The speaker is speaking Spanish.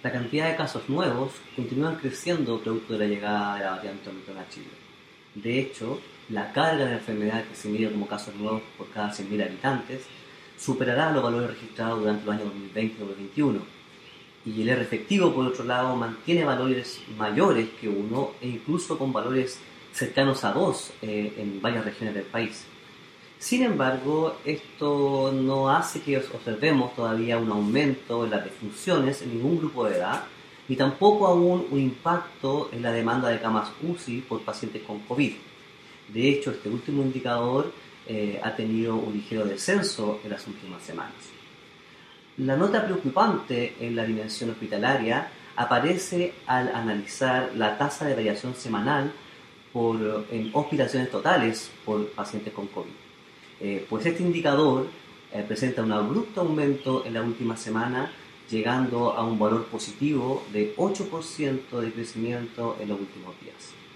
La cantidad de casos nuevos continúan creciendo producto de la llegada de la variante Omicron a Chile. De hecho, la carga de la enfermedad que se mide como casos nuevos por cada 100.000 habitantes superará los valores registrados durante los años 2020 y 2021. Y el R efectivo, por otro lado, mantiene valores mayores que uno e incluso con valores cercanos a 2 en varias regiones del país. Sin embargo, esto no hace que observemos todavía un aumento en las defunciones en ningún grupo de edad, ni tampoco aún un impacto en la demanda de camas UCI por pacientes con COVID. De hecho, este último indicador ha tenido un ligero descenso en las últimas semanas. La nota preocupante en la dimensión hospitalaria aparece al analizar la tasa de variación semanal en hospitalizaciones totales por pacientes con COVID. Pues este indicador presenta un abrupto aumento en la última semana, llegando a un valor positivo de 8% de crecimiento en los últimos días.